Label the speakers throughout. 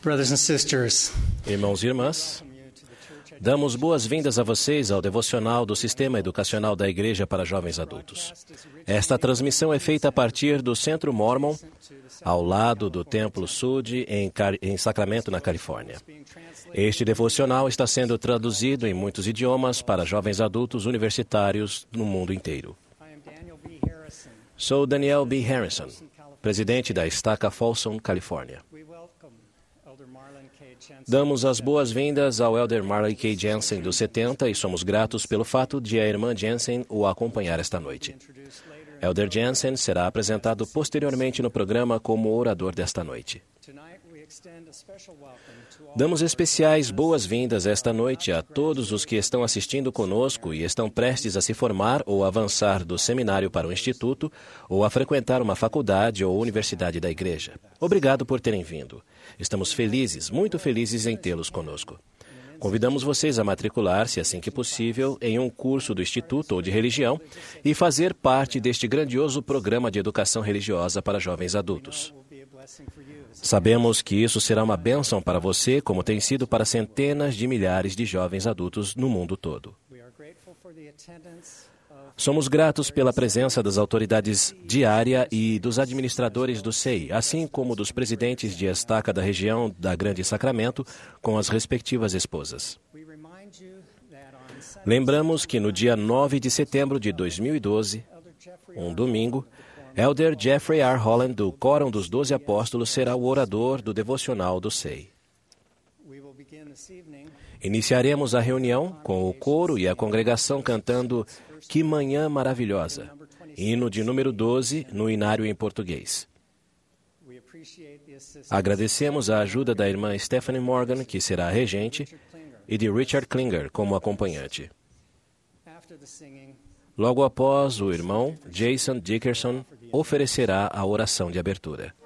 Speaker 1: Brothers and sisters,
Speaker 2: Irmãos e irmãs, damos boas-vindas a vocês ao devocional do Sistema Educacional da Igreja para Jovens Adultos. Esta transmissão é feita a partir do Centro Mormon, ao lado do Templo Sud, em Sacramento, na Califórnia. Este devocional está sendo traduzido em muitos idiomas para jovens adultos universitários no mundo inteiro. Sou Daniel B. Harrison, presidente da Estaca Folsom, Califórnia. Damos as boas-vindas ao Elder Marley K. Jensen, dos 70, e somos gratos pelo fato de a irmã Jensen o acompanhar esta noite. Elder Jensen será apresentado posteriormente no programa como orador desta noite. Damos especiais boas-vindas esta noite a todos os que estão assistindo conosco e estão prestes a se formar ou avançar do seminário para o instituto ou a frequentar uma faculdade ou universidade da igreja. Obrigado por terem vindo. Estamos felizes, muito felizes em tê-los conosco. Convidamos vocês a matricular-se, assim que possível, em um curso do Instituto ou de Religião e fazer parte deste grandioso programa de educação religiosa para jovens adultos. Sabemos que isso será uma bênção para você, como tem sido para centenas de milhares de jovens adultos no mundo todo. Somos gratos pela presença das autoridades de área e dos administradores do SEI, assim como dos presidentes de estaca da região da Grande Sacramento, com as respectivas esposas. Lembramos que no dia 9 de setembro de 2012, um domingo, Elder Jeffrey R. Holland, do Quórum dos 12 Apóstolos, será o orador do devocional do SEI. Iniciaremos a reunião com o coro e a congregação cantando Que Manhã Maravilhosa, hino de número 12 no inário em português. Agradecemos a ajuda da irmã Stephanie Morgan, que será a regente, e de Richard Klinger como acompanhante. Logo após, o irmão Jason Dickerson oferecerá a oração de abertura.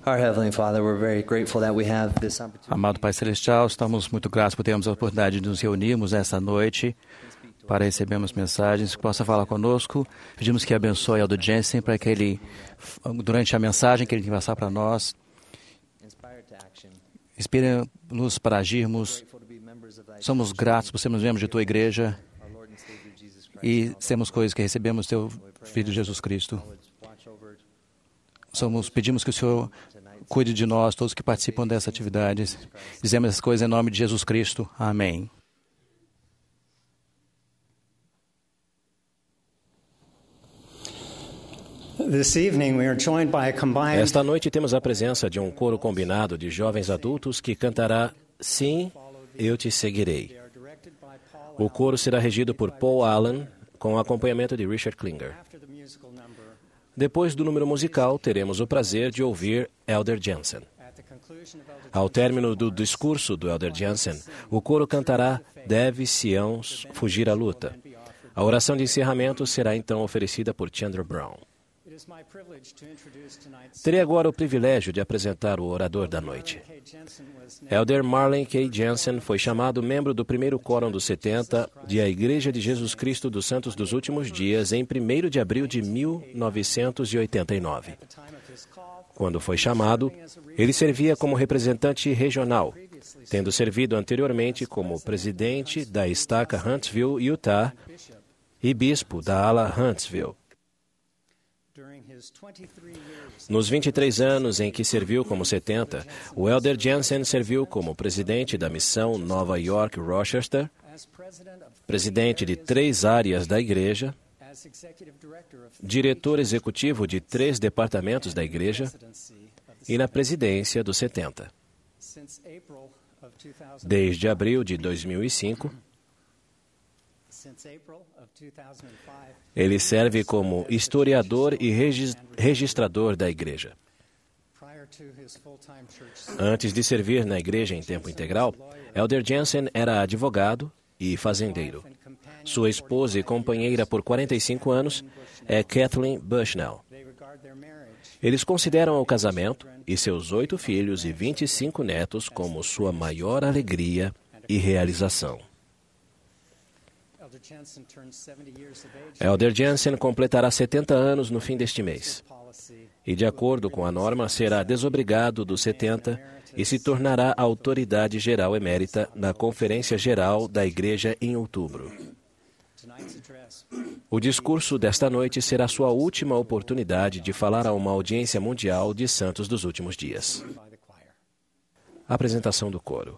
Speaker 1: Our Heavenly Father, we're very grateful that we have this opportunity.
Speaker 3: Amado Pai Celestial, estamos muito gratos por termos a oportunidade de nos reunirmos esta noite para recebermos mensagens, que possa falar conosco. Pedimos que abençoe Elder Jensen para que ele, durante a mensagem que ele vai passar para nós, inspire-nos para agirmos. Somos gratos por sermos membros de Tua Igreja e temos coisas que recebemos do Teu Filho Jesus Cristo. Pedimos que o Senhor cuide de nós, todos que participam dessa atividade. Dizemos essas coisas em nome de Jesus Cristo. Amém.
Speaker 2: Esta noite temos a presença de um coro combinado de jovens adultos que cantará Sim, Eu Te Seguirei. O coro será regido por Paul Allen, com acompanhamento de Richard Klinger. Depois do número musical, teremos o prazer de ouvir Elder Jensen. Ao término do discurso do Elder Jensen, o coro cantará Deve Sião Fugir à Luta. A oração de encerramento será então oferecida por Chandler Brown. Terei agora o privilégio de apresentar o orador da noite. Elder Marlin K. Jensen foi chamado membro do primeiro quórum dos 70 de A Igreja de Jesus Cristo dos Santos dos Últimos Dias em 1º de abril de 1989. Quando foi chamado, ele servia como representante regional, tendo servido anteriormente como presidente da estaca Huntsville, Utah, e bispo da ala Huntsville. Nos 23 anos em que serviu como 70, o Elder Jensen serviu como presidente da missão Nova York-Rochester, presidente de 3 áreas da igreja, diretor executivo de 3 departamentos da igreja e na presidência dos 70. Desde abril de 2005, ele serve como historiador e registrador da igreja. Antes de servir na igreja em tempo integral, Elder Jensen era advogado e fazendeiro. Sua esposa e companheira por 45 anos é Kathleen Bushnell. Eles consideram o casamento e seus 8 filhos e 25 netos como sua maior alegria e realização. Elder Jensen completará 70 anos no fim deste mês. E, de acordo com a norma, será desobrigado dos 70 e se tornará autoridade geral emérita na Conferência Geral da Igreja em outubro. O discurso desta noite será sua última oportunidade de falar a uma audiência mundial de santos dos últimos dias. Apresentação do coro.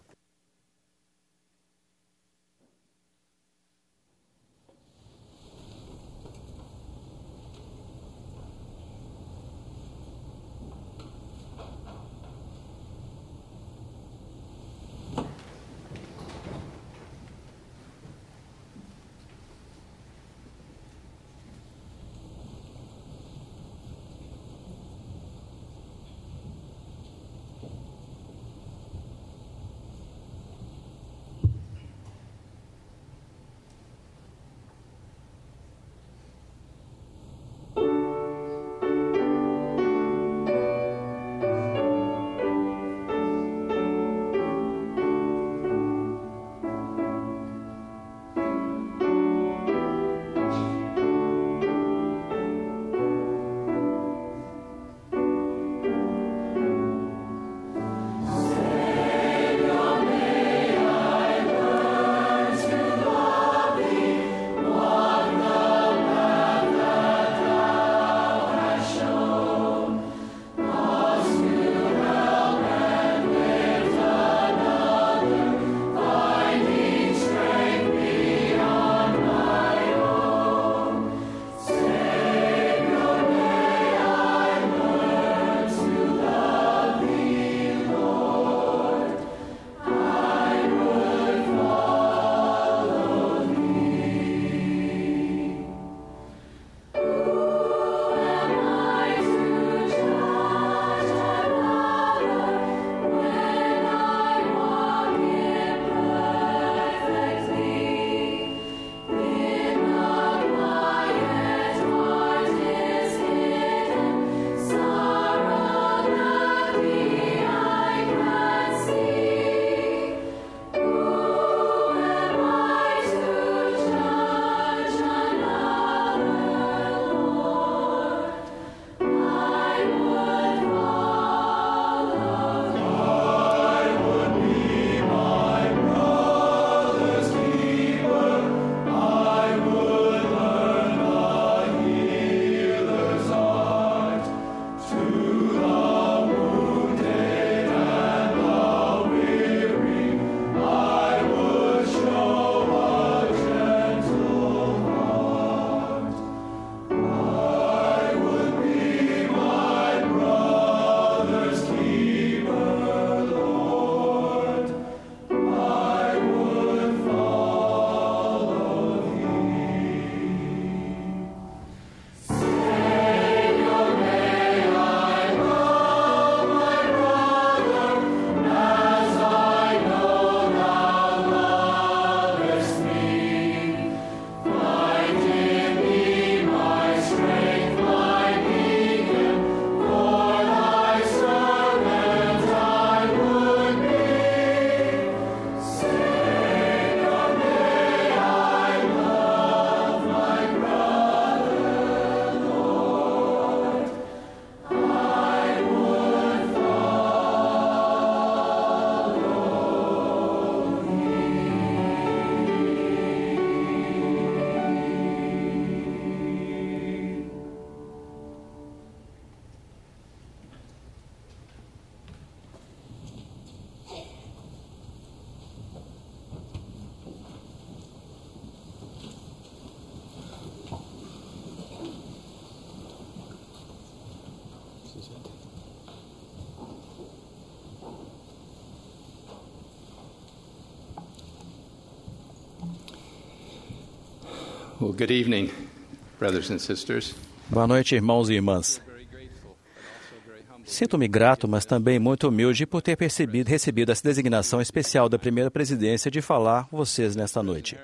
Speaker 4: Well, good evening, brothers and sisters.
Speaker 3: Boa noite, irmãos e irmãs. Sinto-me grato, mas também muito humilde por ter recebido essa designação especial da primeira presidência de falar com vocês nesta noite.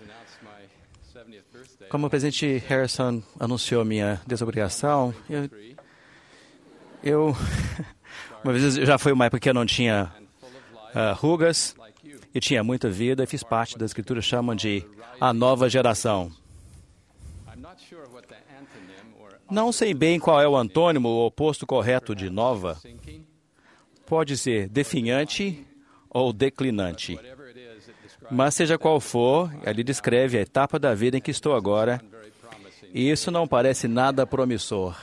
Speaker 3: Como o presidente Harrison anunciou minha desobrigação, uma vez já foi uma época que eu não tinha rugas e tinha muita vida e fiz parte das escrituras chamam de a nova geração. Não sei bem qual é o antônimo ou oposto correto de nova. Pode ser definhante ou declinante. Mas seja qual for, ele descreve a etapa da vida em que estou agora, e isso não parece nada promissor.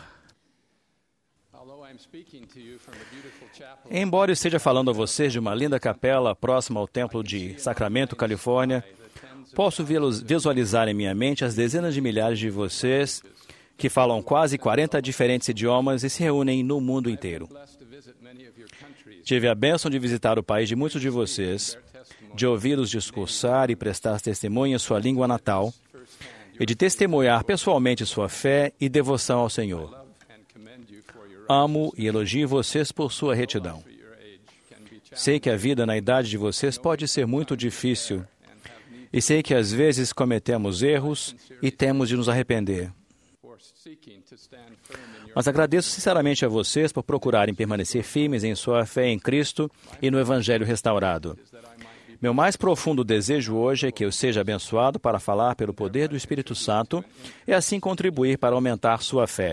Speaker 3: Embora eu esteja falando a vocês de uma linda capela próxima ao Templo de Sacramento, Califórnia, posso visualizar em minha mente as dezenas de milhares de vocês que falam quase 40 diferentes idiomas e se reúnem no mundo inteiro. Tive a bênção de visitar o país de muitos de vocês, de ouvi-los discursar e prestar testemunho em sua língua natal, e de testemunhar pessoalmente sua fé e devoção ao Senhor. Amo e elogio vocês por sua retidão. Sei que a vida na idade de vocês pode ser muito difícil, e sei que às vezes cometemos erros e temos de nos arrepender. Mas agradeço sinceramente a vocês por procurarem permanecer firmes em sua fé em Cristo e no Evangelho restaurado. Meu mais profundo desejo hoje é que eu seja abençoado para falar pelo poder do Espírito Santo e assim contribuir para aumentar sua fé.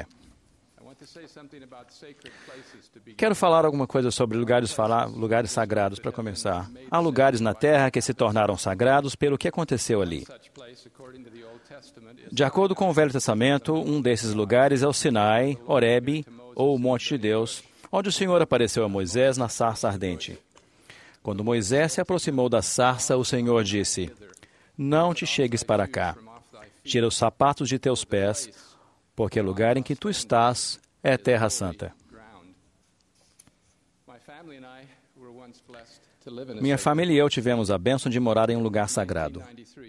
Speaker 3: Quero falar alguma coisa sobre lugares sagrados para começar. Há lugares na Terra que se tornaram sagrados pelo que aconteceu ali. De acordo com o Velho Testamento, um desses lugares é o Sinai, Horebe, ou o Monte de Deus, onde o Senhor apareceu a Moisés na sarça ardente. Quando Moisés se aproximou da sarça, o Senhor disse: "Não te chegues para cá. Tira os sapatos de teus pés, porque o lugar em que tu estás é terra santa." Minha família e eu tivemos a bênção de morar em um lugar sagrado.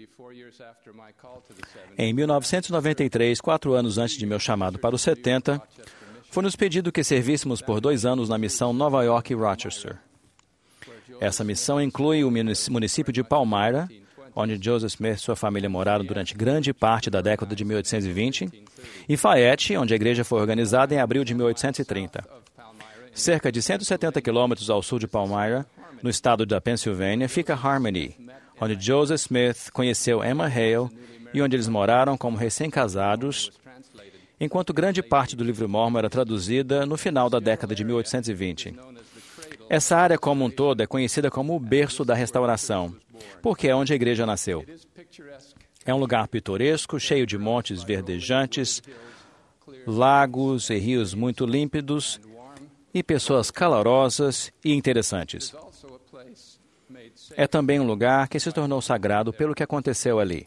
Speaker 3: Em 1993, 4 anos antes de meu chamado para os 70, foi-nos pedido que servíssemos por 2 anos na missão Nova York e Rochester. Essa missão inclui o município de Palmyra, onde Joseph Smith e sua família moraram durante grande parte da década de 1820, e Fayette, onde a igreja foi organizada em abril de 1830. Cerca de 170 quilômetros ao sul de Palmyra, no estado da Pensilvânia, fica Harmony, onde Joseph Smith conheceu Emma Hale e onde eles moraram como recém-casados, enquanto grande parte do livro Mórmon era traduzida no final da década de 1820. Essa área como um todo é conhecida como o berço da restauração, porque é onde a igreja nasceu. É um lugar pitoresco, cheio de montes verdejantes, lagos e rios muito límpidos e pessoas calorosas e interessantes. É também um lugar que se tornou sagrado pelo que aconteceu ali.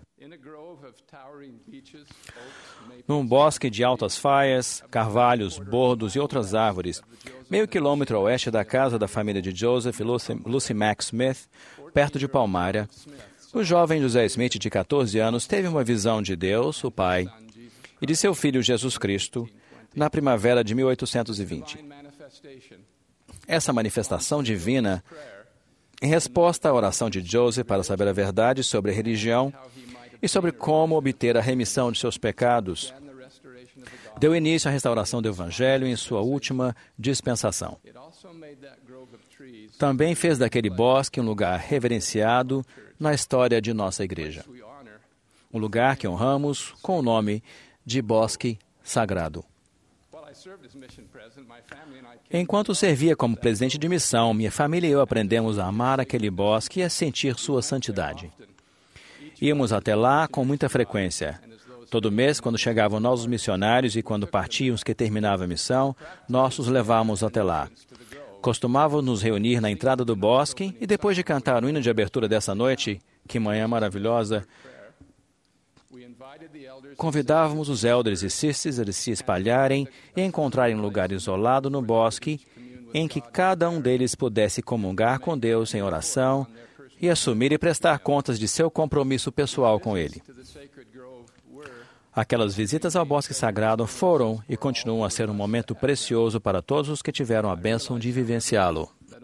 Speaker 3: Num bosque de altas faias, carvalhos, bordos e outras árvores, meio quilômetro a oeste da casa da família de Joseph e Lucy Mack Smith, perto de Palmyra, o jovem José Smith, de 14 anos, teve uma visão de Deus, o Pai, e de seu filho Jesus Cristo, na primavera de 1820. Essa manifestação divina, em resposta à oração de Joseph para saber a verdade sobre a religião e sobre como obter a remissão de seus pecados, deu início à restauração do Evangelho em sua última dispensação. Também fez daquele bosque um lugar reverenciado na história de nossa igreja. Um lugar que honramos com o nome de Bosque Sagrado. Enquanto servia como presidente de missão, minha família e eu aprendemos a amar aquele bosque e a sentir sua santidade. Íamos até lá com muita frequência. Todo mês, quando chegavam novos missionários e quando partiam os que terminavam a missão, nós os levávamos até lá. Costumávamos nos reunir na entrada do bosque e depois de cantar o hino de abertura dessa noite, que manhã maravilhosa, convidávamos os elders e sisters a se espalharem e encontrarem um lugar isolado no bosque em que cada um deles pudesse comungar com Deus em oração e assumir e prestar contas de seu compromisso pessoal com Ele. Aquelas visitas ao Bosque Sagrado foram e continuam a ser um momento precioso para todos os que tiveram a bênção de vivenciá-lo.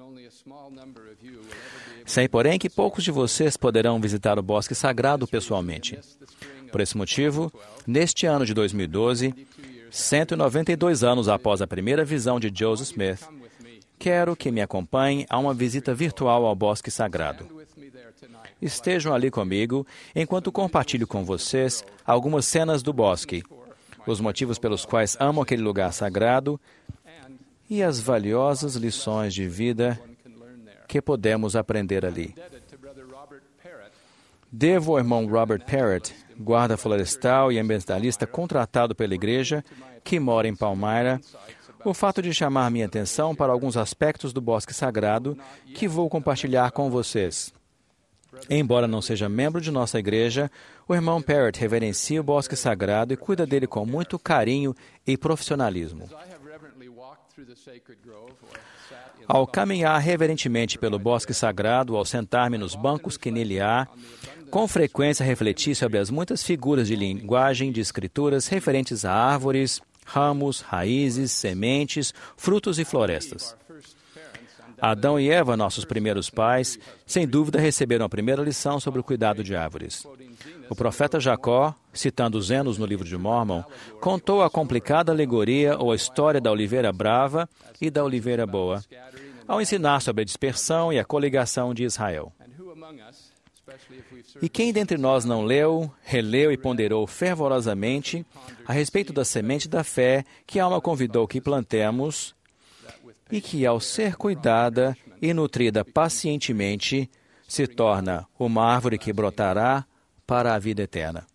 Speaker 3: Sei, porém, que poucos de vocês poderão visitar o Bosque Sagrado pessoalmente. Por esse motivo, neste ano de 2012, 192 anos após a primeira visão de Joseph Smith, quero que me acompanhem a uma visita virtual ao Bosque Sagrado. Estejam ali comigo enquanto compartilho com vocês algumas cenas do bosque, os motivos pelos quais amo aquele lugar sagrado e as valiosas lições de vida que podemos aprender ali. Devo ao irmão Robert Parrott, guarda florestal e ambientalista contratado pela igreja, que mora em Palmyra, o fato de chamar minha atenção para alguns aspectos do bosque sagrado que vou compartilhar com vocês. Embora não seja membro de nossa igreja, o irmão Parrott reverencia o bosque sagrado e cuida dele com muito carinho e profissionalismo. Ao caminhar reverentemente pelo bosque sagrado, ao sentar-me nos bancos que nele há, com frequência refleti sobre as muitas figuras de linguagem de escrituras referentes a árvores, ramos, raízes, sementes, frutos e florestas. Adão e Eva, nossos primeiros pais, sem dúvida receberam a primeira lição sobre o cuidado de árvores. O profeta Jacó, citando os Enos no livro de Mórmon, contou a complicada alegoria ou a história da oliveira brava e da oliveira boa, ao ensinar sobre a dispersão e a coligação de Israel. E quem dentre nós não leu, releu e ponderou fervorosamente a respeito da semente da fé que a alma convidou que plantemos e que, ao ser cuidada e nutrida pacientemente, se torna uma árvore que brotará para a vida eterna.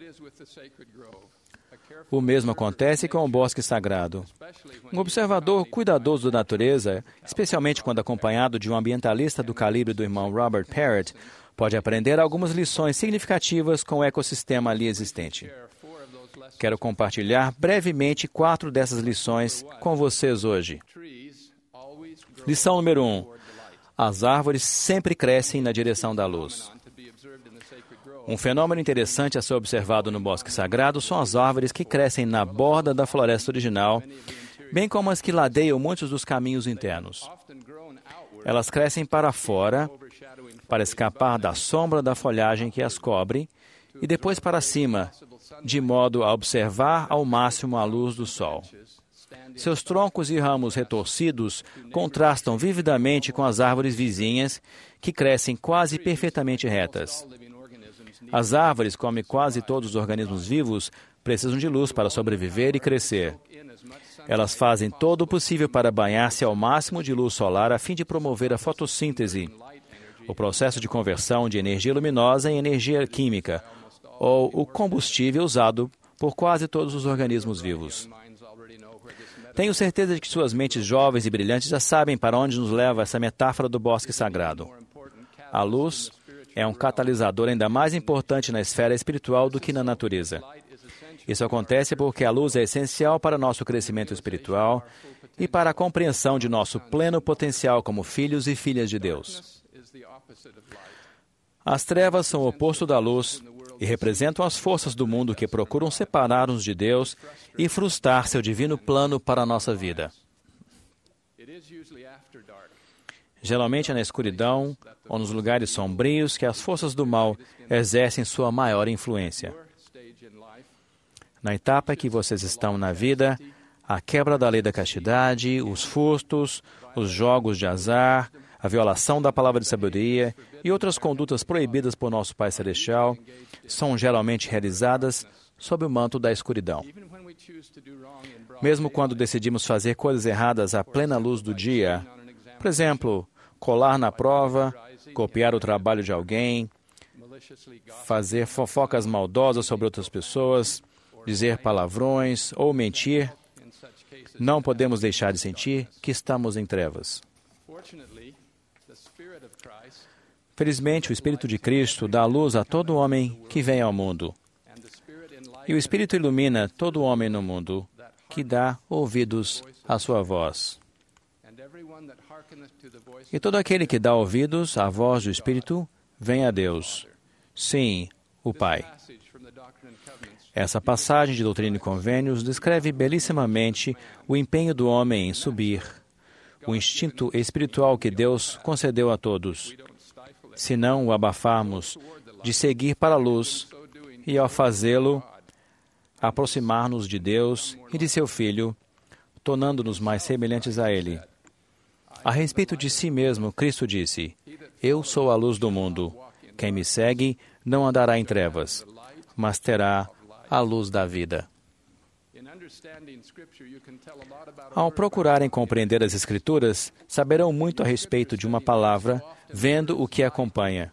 Speaker 3: O mesmo acontece com o bosque sagrado. Um observador cuidadoso da natureza, especialmente quando acompanhado de um ambientalista do calibre do irmão Robert Parrott, pode aprender algumas lições significativas com o ecossistema ali existente. Quero compartilhar brevemente 4 dessas lições com vocês hoje. Lição número 1. As árvores sempre crescem na direção da luz. Um fenômeno interessante a ser observado no bosque sagrado são as árvores que crescem na borda da floresta original, bem como as que ladeiam muitos dos caminhos internos. Elas crescem para fora, para escapar da sombra da folhagem que as cobre, e depois para cima, de modo a observar ao máximo a luz do sol. Seus troncos e ramos retorcidos contrastam vividamente com as árvores vizinhas, que crescem quase perfeitamente retas. As árvores, como quase todos os organismos vivos, precisam de luz para sobreviver e crescer. Elas fazem todo o possível para banhar-se ao máximo de luz solar a fim de promover a fotossíntese, o processo de conversão de energia luminosa em energia química, ou o combustível usado por quase todos os organismos vivos. Tenho certeza de que suas mentes jovens e brilhantes já sabem para onde nos leva essa metáfora do bosque sagrado. A luz é um catalisador ainda mais importante na esfera espiritual do que na natureza. Isso acontece porque a luz é essencial para nosso crescimento espiritual e para a compreensão de nosso pleno potencial como filhos e filhas de Deus. As trevas são o oposto da luz e representam as forças do mundo que procuram separar-nos de Deus e frustrar seu divino plano para a nossa vida. Geralmente é na escuridão ou nos lugares sombrios que as forças do mal exercem sua maior influência. Na etapa que vocês estão na vida, a quebra da lei da castidade, os furtos, os jogos de azar, a violação da palavra de sabedoria e outras condutas proibidas por nosso Pai Celestial são geralmente realizadas sob o manto da escuridão. Mesmo quando decidimos fazer coisas erradas à plena luz do dia, por exemplo, colar na prova, copiar o trabalho de alguém, fazer fofocas maldosas sobre outras pessoas, dizer palavrões ou mentir, não podemos deixar de sentir que estamos em trevas. Felizmente, o Espírito de Cristo dá luz a todo homem que vem ao mundo. E o Espírito ilumina todo homem no mundo que dá ouvidos à sua voz. E todo aquele que dá ouvidos à voz do Espírito vem a Deus. Sim, o Pai. Essa passagem de Doutrina e Convênios descreve belíssimamente o empenho do homem em subir, o instinto espiritual que Deus concedeu a todos. Se não o abafarmos de seguir para a luz e, ao fazê-lo, aproximar-nos de Deus e de seu Filho, tornando-nos mais semelhantes a Ele. A respeito de si mesmo, Cristo disse: Eu sou a luz do mundo. Quem me segue não andará em trevas, mas terá a luz da vida. Ao procurarem compreender as Escrituras, saberão muito a respeito de uma palavra, vendo o que a acompanha.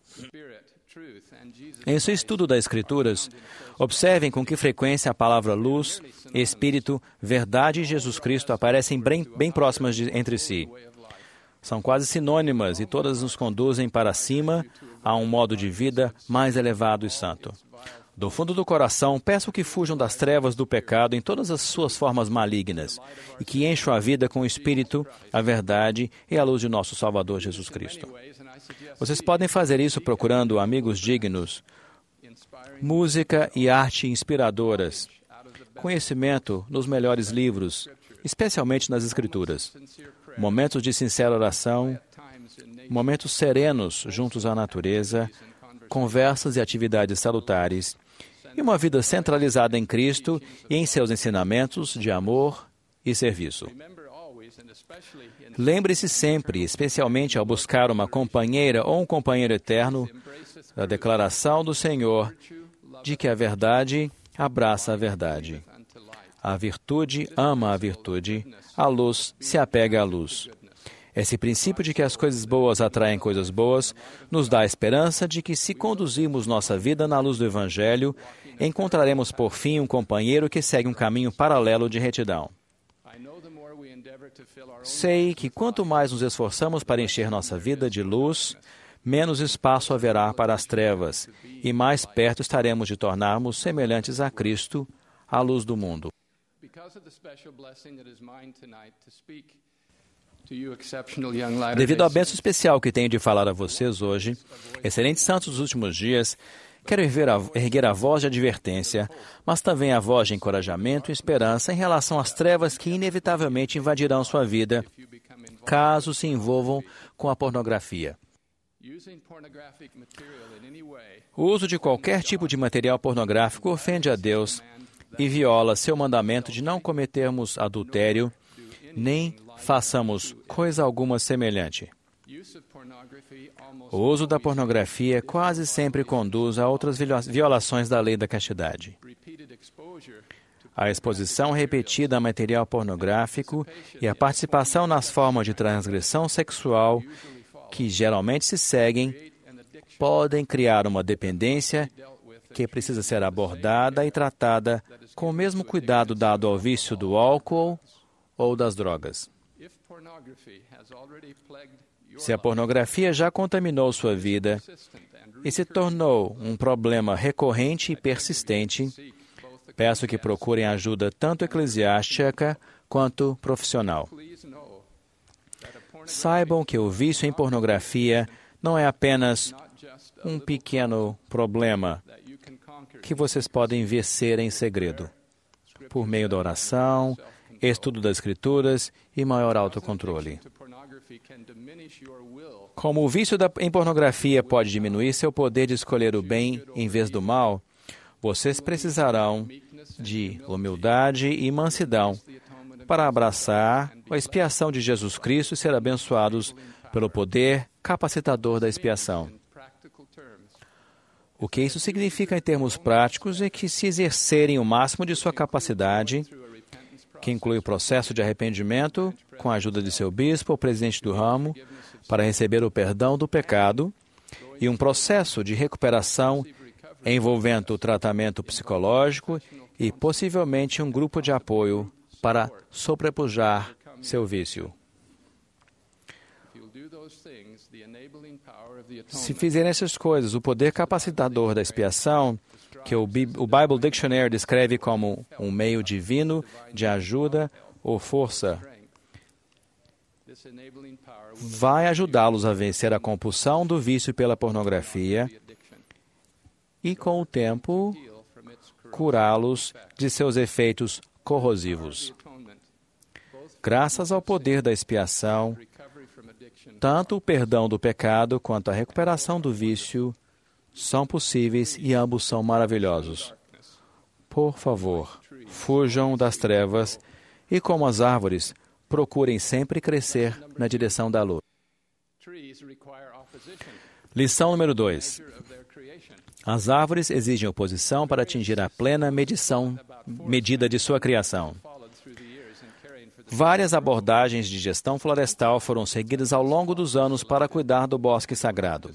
Speaker 3: Em seu estudo das Escrituras, observem com que frequência a palavra luz, Espírito, verdade e Jesus Cristo aparecem bem próximas entre si. São quase sinônimas e todas nos conduzem para cima a um modo de vida mais elevado e santo. Do fundo do coração, peço que fujam das trevas do pecado em todas as suas formas malignas e que encham a vida com o Espírito, a verdade e a luz de nosso Salvador Jesus Cristo. Vocês podem fazer isso procurando amigos dignos, música e arte inspiradoras, conhecimento nos melhores livros, especialmente nas Escrituras, momentos de sincera oração, momentos serenos juntos à natureza, conversas e atividades salutares, e uma vida centralizada em Cristo e em seus ensinamentos de amor e serviço. Lembre-se sempre, especialmente ao buscar uma companheira ou um companheiro eterno, da declaração do Senhor de que a verdade abraça a verdade. A virtude ama a virtude, a luz se apega à luz. Esse princípio de que as coisas boas atraem coisas boas nos dá a esperança de que, se conduzirmos nossa vida na luz do Evangelho, encontraremos por fim um companheiro que segue um caminho paralelo de retidão. Sei que quanto mais nos esforçamos para encher nossa vida de luz, menos espaço haverá para as trevas e mais perto estaremos de tornarmos semelhantes a Cristo, a luz do mundo. Devido à bênção especial que tenho de falar a vocês hoje, excelentes santos dos últimos dias, quero erguer a voz de advertência, mas também a voz de encorajamento e esperança em relação às trevas que inevitavelmente invadirão sua vida, caso se envolvam com a pornografia. O uso de qualquer tipo de material pornográfico ofende a Deus e viola seu mandamento de não cometermos adultério, nem façamos coisa alguma semelhante. O uso da pornografia quase sempre conduz a outras violações da lei da castidade. A exposição repetida a material pornográfico e a participação nas formas de transgressão sexual que geralmente se seguem podem criar uma dependência que precisa ser abordada e tratada com o mesmo cuidado dado ao vício do álcool ou das drogas. Se a pornografia já contaminou sua vida e se tornou um problema recorrente e persistente, peço que procurem ajuda tanto eclesiástica quanto profissional. Saibam que o vício em pornografia não é apenas um pequeno problema que vocês podem vencer em segredo, por meio da oração, estudo das Escrituras e maior autocontrole. Como o vício em pornografia pode diminuir seu poder de escolher o bem em vez do mal, vocês precisarão de humildade e mansidão para abraçar a expiação de Jesus Cristo e ser abençoados pelo poder capacitador da expiação. O que isso significa em termos práticos é que, se exercerem o máximo de sua capacidade, que inclui o processo de arrependimento, com a ajuda de seu bispo ou presidente do ramo, para receber o perdão do pecado, e um processo de recuperação envolvendo o tratamento psicológico e possivelmente um grupo de apoio para sobrepujar seu vício. Se fizerem essas coisas, o poder capacitador da expiação, que o Bible Dictionary descreve como um meio divino de ajuda ou força, vai ajudá-los a vencer a compulsão do vício pela pornografia e, com o tempo, curá-los de seus efeitos corrosivos. Graças ao poder da expiação, tanto o perdão do pecado quanto a recuperação do vício são possíveis e ambos são maravilhosos. Por favor, fujam das trevas e, como as árvores, procurem sempre crescer na direção da luz. Lição número 2. As árvores exigem oposição para atingir a plena medida de sua criação. Várias abordagens de gestão florestal foram seguidas ao longo dos anos para cuidar do bosque sagrado.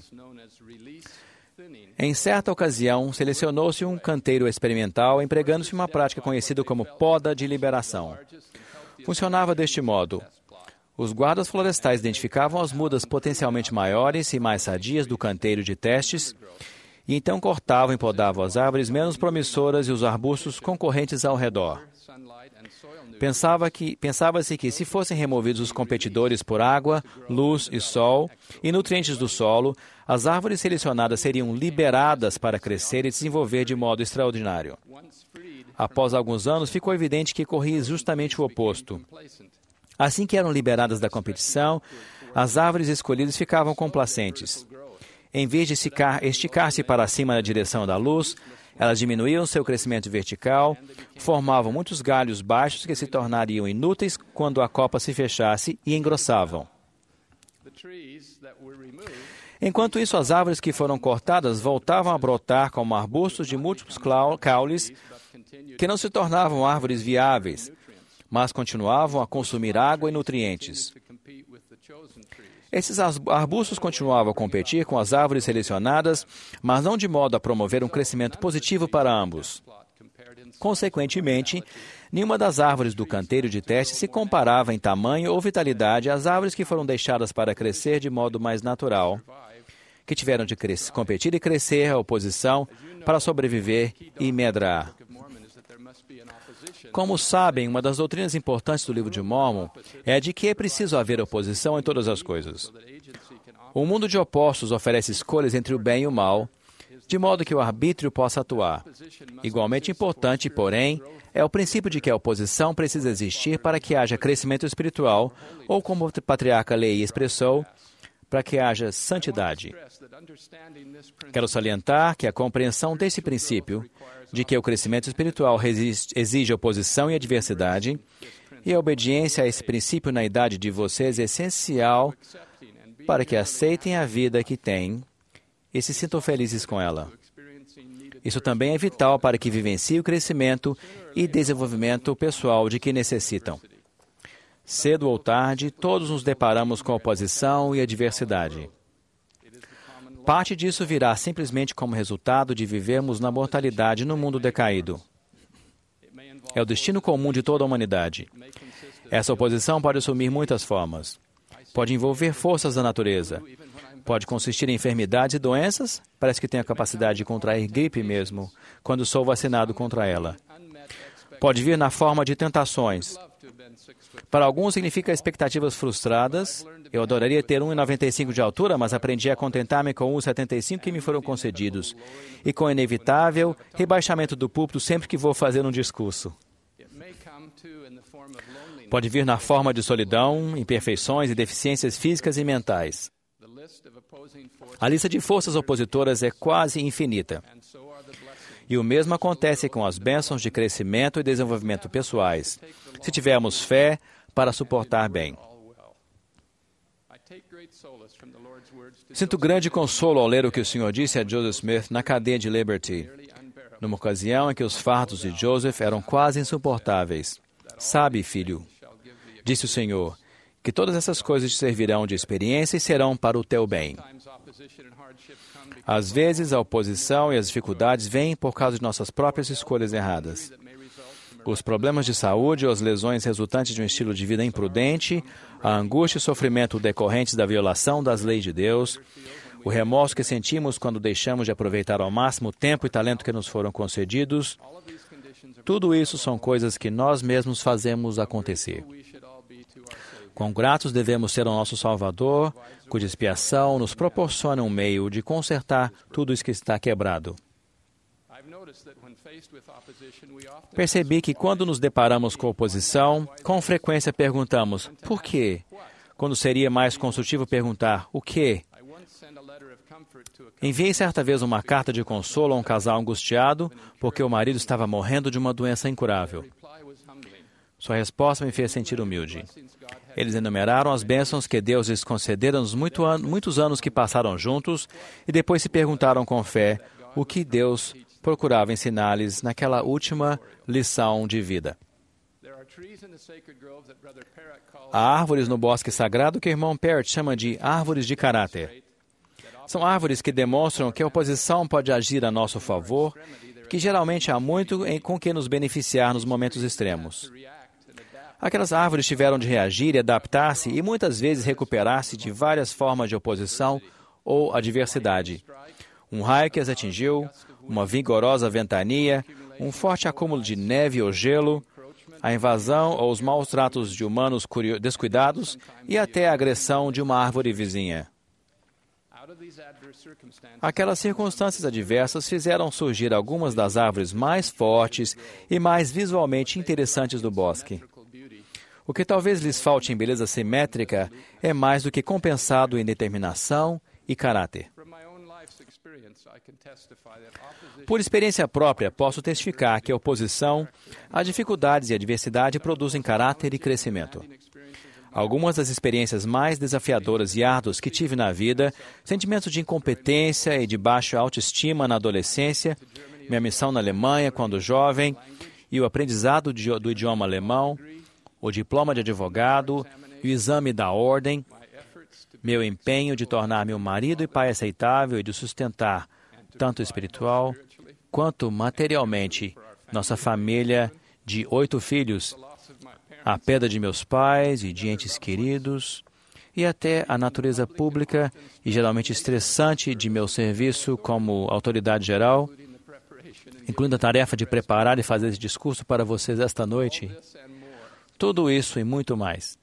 Speaker 3: Em certa ocasião, selecionou-se um canteiro experimental empregando-se uma prática conhecida como poda de liberação. Funcionava deste modo. Os guardas florestais identificavam as mudas potencialmente maiores e mais sadias do canteiro de testes e então cortavam e podavam as árvores menos promissoras e os arbustos concorrentes ao redor. Pensava-se que, se fossem removidos os competidores por água, luz e sol e nutrientes do solo, as árvores selecionadas seriam liberadas para crescer e desenvolver de modo extraordinário. Após alguns anos, ficou evidente que corria justamente o oposto. Assim que eram liberadas da competição, as árvores escolhidas ficavam complacentes. Em vez de esticar-se para cima na direção da luz, elas diminuíam seu crescimento vertical, formavam muitos galhos baixos que se tornariam inúteis quando a copa se fechasse e engrossavam. Enquanto isso, as árvores que foram cortadas voltavam a brotar como arbustos de múltiplos caules que não se tornavam árvores viáveis, mas continuavam a consumir água e nutrientes. Esses arbustos continuavam a competir com as árvores selecionadas, mas não de modo a promover um crescimento positivo para ambos. Consequentemente, nenhuma das árvores do canteiro de teste se comparava em tamanho ou vitalidade às árvores que foram deixadas para crescer de modo mais natural, que tiveram de competir e crescer à oposição para sobreviver e medrar. Como sabem, uma das doutrinas importantes do livro de Mórmon é a de que é preciso haver oposição em todas as coisas. O mundo de opostos oferece escolhas entre o bem e o mal, de modo que o arbítrio possa atuar. Igualmente importante, porém, é o princípio de que a oposição precisa existir para que haja crescimento espiritual, ou como o patriarca Lehi expressou, para que haja santidade. Quero salientar que a compreensão desse princípio, de que o crescimento espiritual exige oposição e adversidade, e a obediência a esse princípio na idade de vocês é essencial para que aceitem a vida que têm e se sintam felizes com ela. Isso também é vital para que vivenciem o crescimento e desenvolvimento pessoal de que necessitam. Cedo ou tarde, todos nos deparamos com oposição e adversidade. Parte disso virá simplesmente como resultado de vivermos na mortalidade no mundo decaído. É o destino comum de toda a humanidade. Essa oposição pode assumir muitas formas. Pode envolver forças da natureza. Pode consistir em enfermidades e doenças. Parece que tenho a capacidade de contrair gripe mesmo, quando sou vacinado contra ela. Pode vir na forma de tentações. Para alguns significa expectativas frustradas. Eu adoraria ter 1,95 de altura, mas aprendi a contentar-me com 1,75 que me foram concedidos, e com o inevitável rebaixamento do púlpito sempre que vou fazer um discurso. Pode vir na forma de solidão, imperfeições e deficiências físicas e mentais. A lista de forças opositoras é quase infinita. E o mesmo acontece com as bênçãos de crescimento e desenvolvimento pessoais, se tivermos fé para suportar bem. Sinto grande consolo ao ler o que o Senhor disse a Joseph Smith na cadeia de Liberty, numa ocasião em que os fardos de Joseph eram quase insuportáveis. Sabe, filho, disse o Senhor, que todas essas coisas te servirão de experiência e serão para o teu bem. Às vezes, a oposição e as dificuldades vêm por causa de nossas próprias escolhas erradas. Os problemas de saúde ou as lesões resultantes de um estilo de vida imprudente, a angústia e sofrimento decorrentes da violação das leis de Deus, o remorso que sentimos quando deixamos de aproveitar ao máximo o tempo e talento que nos foram concedidos, tudo isso são coisas que nós mesmos fazemos acontecer. Quão gratos devemos ser ao nosso Salvador, cuja expiação nos proporciona um meio de consertar tudo isso que está quebrado. Percebi que quando nos deparamos com oposição, com frequência perguntamos, por quê? Quando seria mais construtivo perguntar, o quê? Enviei certa vez uma carta de consolo a um casal angustiado porque o marido estava morrendo de uma doença incurável. Sua resposta me fez sentir humilde. Eles enumeraram as bênçãos que Deus lhes concedera nos muitos anos que passaram juntos e depois se perguntaram com fé o que Deus procurava ensinar-lhes naquela última lição de vida. Há árvores no bosque sagrado que o irmão Parrott chama de árvores de caráter. São árvores que demonstram que a oposição pode agir a nosso favor, que geralmente há muito com que nos beneficiar nos momentos extremos. Aquelas árvores tiveram de reagir e adaptar-se e muitas vezes recuperar-se de várias formas de oposição ou adversidade. Um raio que as atingiu, uma vigorosa ventania, um forte acúmulo de neve ou gelo, a invasão ou os maus tratos de humanos descuidados e até a agressão de uma árvore vizinha. Aquelas circunstâncias adversas fizeram surgir algumas das árvores mais fortes e mais visualmente interessantes do bosque. O que talvez lhes falte em beleza simétrica é mais do que compensado em determinação e caráter. Por experiência própria, posso testificar que a oposição, as dificuldades e a adversidade produzem caráter e crescimento. Algumas das experiências mais desafiadoras e árduas que tive na vida, sentimentos de incompetência e de baixa autoestima na adolescência, minha missão na Alemanha quando jovem e o aprendizado do idioma alemão, o diploma de advogado e o exame da ordem, meu empenho de tornar-me um marido e pai aceitável e de sustentar, tanto espiritual quanto materialmente, nossa família de 8 filhos, a perda de meus pais e de entes queridos, e até a natureza pública e geralmente estressante de meu serviço como autoridade geral, incluindo a tarefa de preparar e fazer esse discurso para vocês esta noite. Tudo isso e muito mais.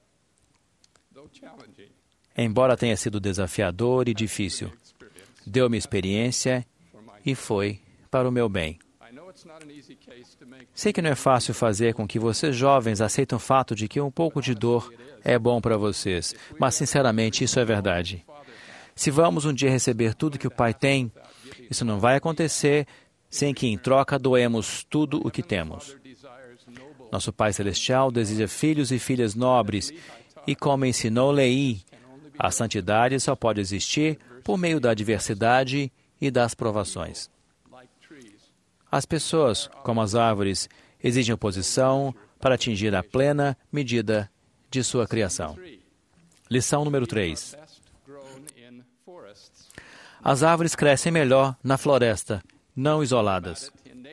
Speaker 3: Embora tenha sido desafiador e difícil, deu-me experiência e foi para o meu bem. Sei que não é fácil fazer com que vocês jovens aceitem o fato de que um pouco de dor é bom para vocês, mas sinceramente isso é verdade. Se vamos um dia receber tudo que o Pai tem, isso não vai acontecer sem que em troca doemos tudo o que temos. Nosso Pai Celestial deseja filhos e filhas nobres e, como ensinou Lei, a santidade só pode existir por meio da adversidade e das provações. As pessoas, como as árvores, exigem oposição para atingir a plena medida de sua criação. Lição número 3. As árvores crescem melhor na floresta, não isoladas.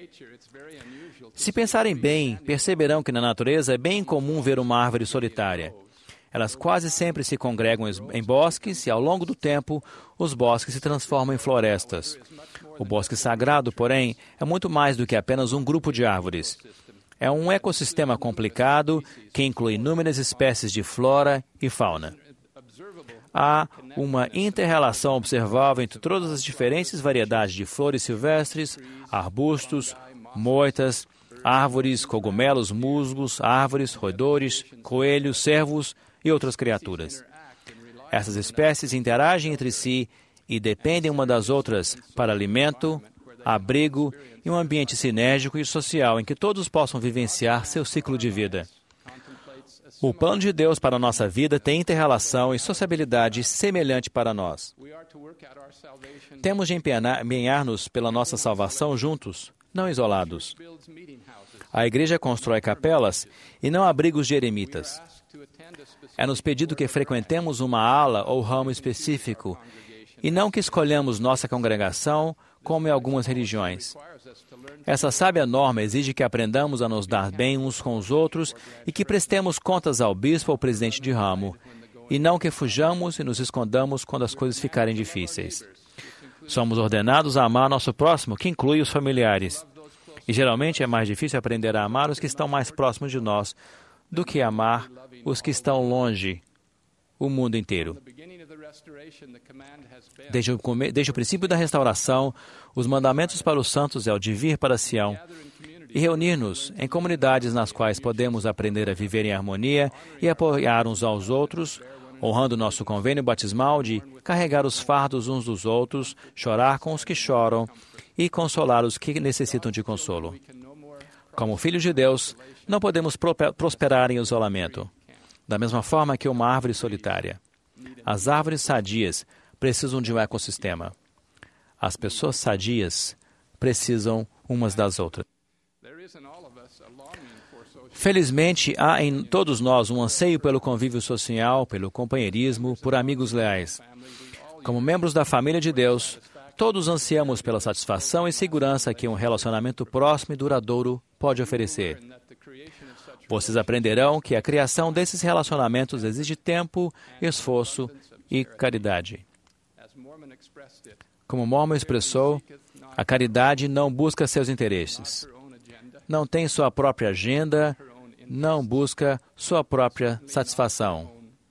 Speaker 3: Se pensarem bem, perceberão que na natureza é bem comum ver uma árvore solitária. Elas quase sempre se congregam em bosques e, ao longo do tempo, os bosques se transformam em florestas. O bosque sagrado, porém, é muito mais do que apenas um grupo de árvores. É um ecossistema complicado que inclui inúmeras espécies de flora e fauna. Há uma inter-relação observável entre todas as diferentes variedades de flores silvestres, arbustos, moitas, árvores, cogumelos, musgos, árvores, roedores, coelhos, cervos e outras criaturas. Essas espécies interagem entre si e dependem uma das outras para alimento, abrigo e um ambiente sinérgico e social em que todos possam vivenciar seu ciclo de vida. O plano de Deus para a nossa vida tem inter-relação e sociabilidade semelhante para nós. Temos de empenhar-nos pela nossa salvação juntos, não isolados. A igreja constrói capelas e não abrigos de eremitas. É-nos pedido que frequentemos uma ala ou ramo específico e não que escolhamos nossa congregação, como em algumas religiões. Essa sábia norma exige que aprendamos a nos dar bem uns com os outros e que prestemos contas ao bispo ou presidente de ramo, e não que fujamos e nos escondamos quando as coisas ficarem difíceis. Somos ordenados a amar nosso próximo, que inclui os familiares. E geralmente é mais difícil aprender a amar os que estão mais próximos de nós do que amar os que estão longe, o mundo inteiro. Desde o princípio da restauração, os mandamentos para os santos é o de vir para Sião e reunir-nos em comunidades nas quais podemos aprender a viver em harmonia e apoiar uns aos outros, honrando nosso convênio batismal de carregar os fardos uns dos outros, chorar com os que choram e consolar os que necessitam de consolo. Como filhos de Deus, não podemos prosperar em isolamento, da mesma forma que uma árvore solitária. As árvores sadias precisam de um ecossistema. As pessoas sadias precisam umas das outras. Felizmente, há em todos nós um anseio pelo convívio social, pelo companheirismo, por amigos leais. Como membros da família de Deus, todos ansiamos pela satisfação e segurança que um relacionamento próximo e duradouro pode oferecer. Vocês aprenderão que a criação desses relacionamentos exige tempo, esforço e caridade. Como Mormon expressou, a caridade não busca seus interesses, não tem sua própria agenda, não busca sua própria satisfação.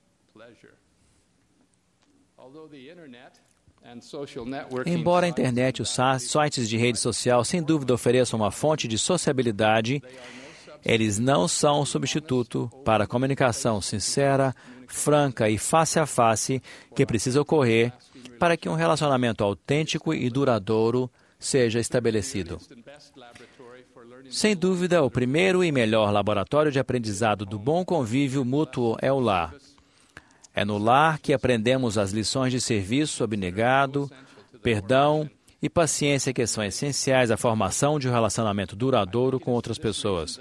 Speaker 3: Embora a internet e os sites de rede social sem dúvida ofereçam uma fonte de sociabilidade, eles não são um substituto para a comunicação sincera, franca e face a face que precisa ocorrer para que um relacionamento autêntico e duradouro seja estabelecido. Sem dúvida, o primeiro e melhor laboratório de aprendizado do bom convívio mútuo é o lar. É no lar que aprendemos as lições de serviço abnegado, perdão e paciência que são essenciais à formação de um relacionamento duradouro com outras pessoas.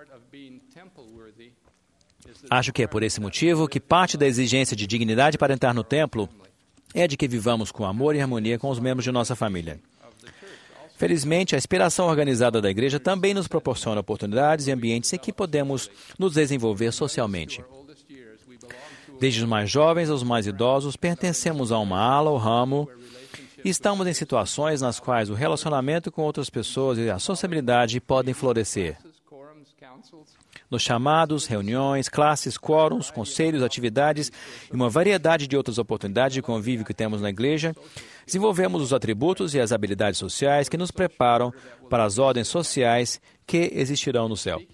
Speaker 3: Acho que é por esse motivo que parte da exigência de dignidade para entrar no templo é de que vivamos com amor e harmonia com os membros de nossa família. Felizmente, a inspiração organizada da igreja também nos proporciona oportunidades e ambientes em que podemos nos desenvolver socialmente. Desde os mais jovens aos mais idosos, pertencemos a uma ala ou ramo e estamos em situações nas quais o relacionamento com outras pessoas e a sociabilidade podem florescer. Nos chamados, reuniões, classes, quórums, conselhos, atividades e uma variedade de outras oportunidades de convívio que temos na igreja, desenvolvemos os atributos e as habilidades sociais que nos preparam para as ordens sociais que existirão no céu.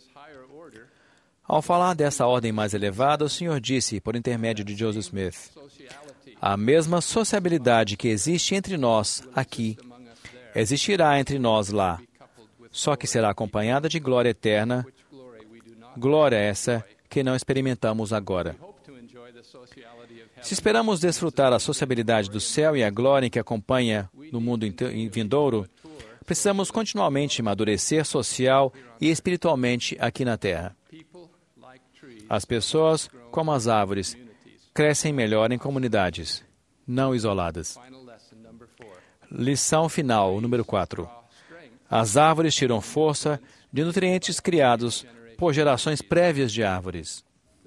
Speaker 3: Ao falar dessa ordem mais elevada, o Senhor disse, por intermédio de Joseph Smith, a mesma sociabilidade que existe entre nós aqui, existirá entre nós lá, só que será acompanhada de glória eterna, glória essa que não experimentamos agora. Se esperamos desfrutar a sociabilidade do céu e a glória que acompanha no mundo vindouro, precisamos continuamente amadurecer social e espiritualmente aqui na Terra. As pessoas, como as árvores, crescem melhor em comunidades, não isoladas. Lição final, número 4. As árvores tiram força de nutrientes criados por gerações prévias de árvores.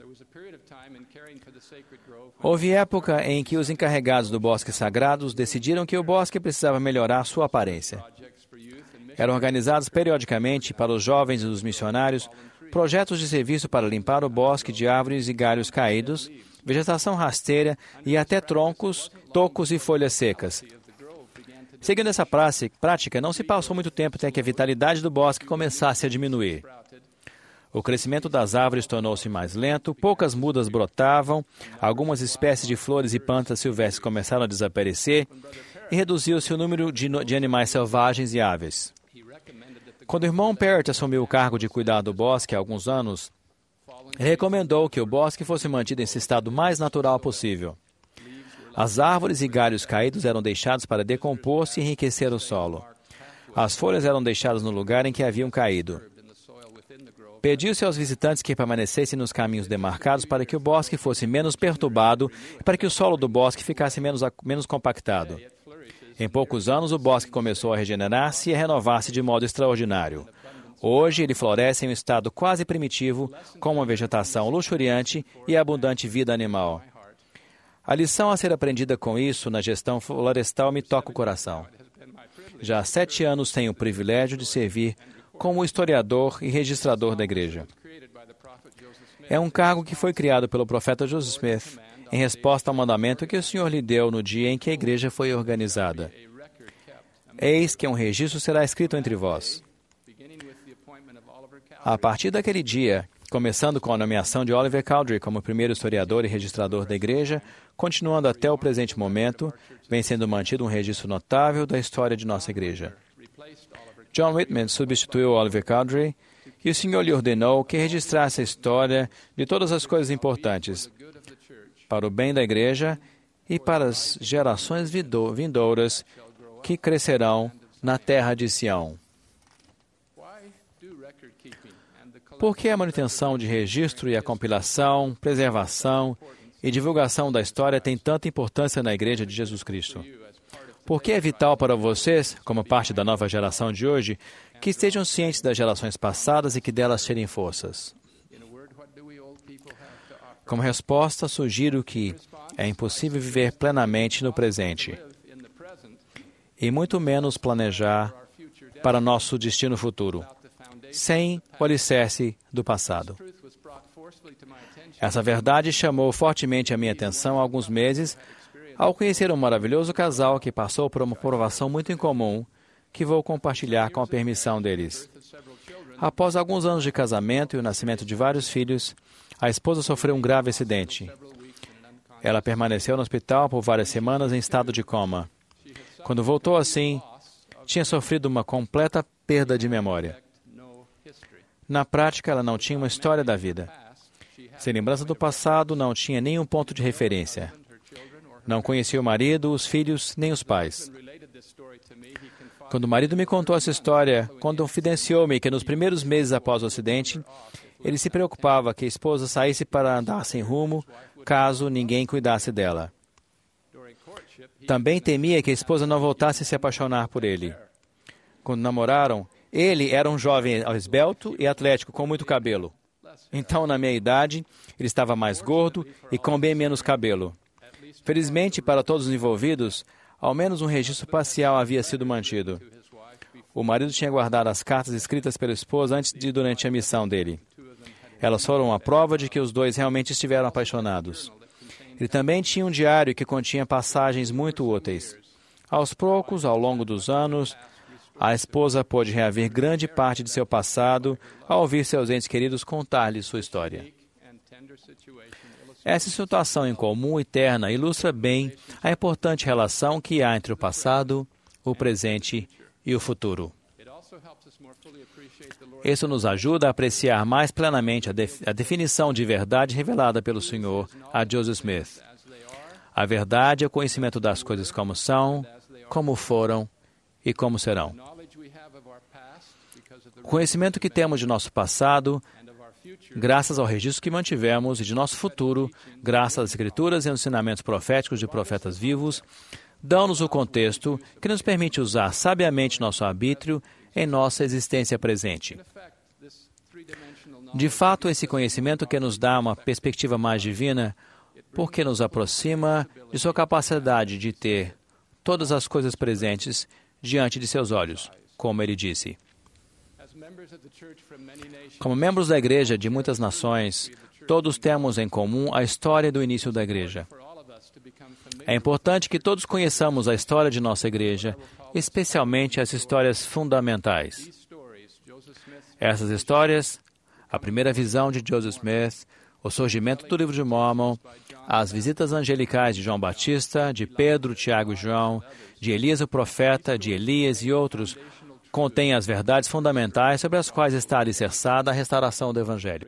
Speaker 3: Houve época em que os encarregados do bosque sagrados decidiram que o bosque precisava melhorar sua aparência. Eram organizados periodicamente para os jovens e os missionários projetos de serviço para limpar o bosque de árvores e galhos caídos, vegetação rasteira e até troncos, tocos e folhas secas. Seguindo essa prática, não se passou muito tempo até que a vitalidade do bosque começasse a diminuir. O crescimento das árvores tornou-se mais lento, poucas mudas brotavam, algumas espécies de flores e plantas silvestres começaram a desaparecer e reduziu-se o número de animais selvagens e aves. Quando o irmão Parrott assumiu o cargo de cuidar do bosque há alguns anos, ele recomendou que o bosque fosse mantido em seu estado mais natural possível. As árvores e galhos caídos eram deixados para decompor-se e enriquecer o solo. As folhas eram deixadas no lugar em que haviam caído. Pediu-se aos visitantes que permanecessem nos caminhos demarcados para que o bosque fosse menos perturbado e para que o solo do bosque ficasse menos compactado. Em poucos anos, o bosque começou a regenerar-se e a renovar-se de modo extraordinário. Hoje, ele floresce em um estado quase primitivo, com uma vegetação luxuriante e abundante vida animal. A lição a ser aprendida com isso na gestão florestal me toca o coração. Já há 7 anos tenho o privilégio de servir como historiador e registrador da igreja. É um cargo que foi criado pelo profeta Joseph Smith em resposta ao mandamento que o Senhor lhe deu no dia em que a igreja foi organizada. Eis que um registro será escrito entre vós. A partir daquele dia, começando com a nomeação de Oliver Cowdery como primeiro historiador e registrador da igreja, continuando até o presente momento, vem sendo mantido um registro notável da história de nossa igreja. John Whitman substituiu Oliver Cowdery e o Senhor lhe ordenou que registrasse a história de todas as coisas importantes para o bem da igreja e para as gerações vindouras que crescerão na terra de Sião. Por que a manutenção de registro e a compilação, preservação e divulgação da história tem tanta importância na Igreja de Jesus Cristo? Por que é vital para vocês, como parte da nova geração de hoje, que estejam cientes das gerações passadas e que delas tirem forças? Como resposta, sugiro que é impossível viver plenamente no presente e muito menos planejar para nosso destino futuro, sem o alicerce do passado. Essa verdade chamou fortemente a minha atenção há alguns meses ao conhecer um maravilhoso casal que passou por uma provação muito incomum, que vou compartilhar com a permissão deles. Após alguns anos de casamento e o nascimento de vários filhos, a esposa sofreu um grave acidente. Ela permaneceu no hospital por várias semanas em estado de coma. Quando voltou assim, tinha sofrido uma completa perda de memória. Na prática, ela não tinha uma história da vida. Sem lembrança do passado, não tinha nenhum ponto de referência. Não conhecia o marido, os filhos, nem os pais. Quando o marido me contou essa história, confidenciou-me que nos primeiros meses após o acidente, ele se preocupava que a esposa saísse para andar sem rumo, caso ninguém cuidasse dela. Também temia que a esposa não voltasse a se apaixonar por ele. Quando namoraram, ele era um jovem esbelto e atlético, com muito cabelo. Então, na minha idade, ele estava mais gordo e com bem menos cabelo. Felizmente, para todos os envolvidos, ao menos um registro parcial havia sido mantido. O marido tinha guardado as cartas escritas pela esposa antes e durante a missão dele. Elas foram a prova de que os dois realmente estiveram apaixonados. Ele também tinha um diário que continha passagens muito úteis. Aos poucos, ao longo dos anos, a esposa pôde reaver grande parte de seu passado ao ouvir seus entes queridos contar-lhe sua história. Essa situação incomum e terna ilustra bem a importante relação que há entre o passado, o presente e o futuro. Isso nos ajuda a apreciar mais plenamente a definição de verdade revelada pelo Senhor a Joseph Smith. A verdade é o conhecimento das coisas como são, como foram e como serão. O conhecimento que temos de nosso passado, graças ao registro que mantivemos, e de nosso futuro, graças às Escrituras e aos ensinamentos proféticos de profetas vivos, dão-nos o contexto que nos permite usar sabiamente nosso arbítrio em nossa existência presente. De fato, esse conhecimento que nos dá uma perspectiva mais divina, porque nos aproxima de sua capacidade de ter todas as coisas presentes diante de seus olhos, como ele disse. Como membros da igreja de muitas nações, todos temos em comum a história do início da igreja. É importante que todos conheçamos a história de nossa igreja, especialmente as histórias fundamentais. Essas histórias, a primeira visão de Joseph Smith, o surgimento do livro de Mormon, as visitas angelicais de João Batista, de Pedro, Tiago e João, de Elias o profeta, de Elias e outros, contêm as verdades fundamentais sobre as quais está alicerçada a restauração do Evangelho.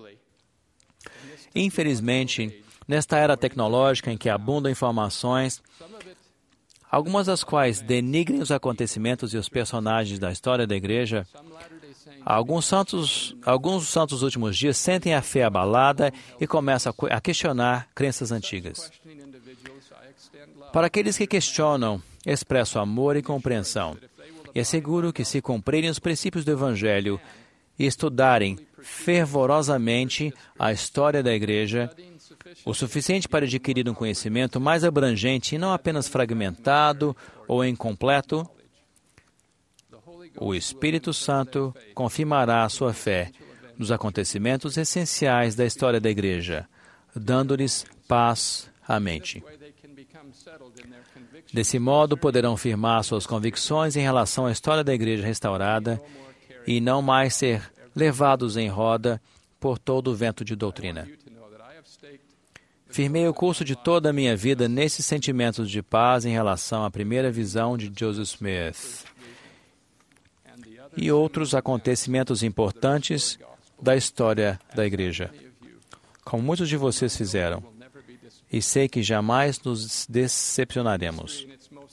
Speaker 3: Infelizmente, nesta era tecnológica em que abundam informações, algumas das quais denigrem os acontecimentos e os personagens da história da igreja, alguns santos dos últimos dias sentem a fé abalada e começam a questionar crenças antigas. Para aqueles que questionam, expresso amor e compreensão, e asseguro que, se cumprirem os princípios do Evangelho e estudarem fervorosamente a história da igreja, o suficiente para adquirir um conhecimento mais abrangente e não apenas fragmentado ou incompleto, o Espírito Santo confirmará a sua fé nos acontecimentos essenciais da história da igreja, dando-lhes paz a mente. Desse modo, poderão firmar suas convicções em relação à história da Igreja restaurada e não mais ser levados em roda por todo o vento de doutrina. Firmei o curso de toda a minha vida nesses sentimentos de paz em relação à primeira visão de Joseph Smith e outros acontecimentos importantes da história da Igreja, como muitos de vocês fizeram, e sei que jamais nos decepcionaremos.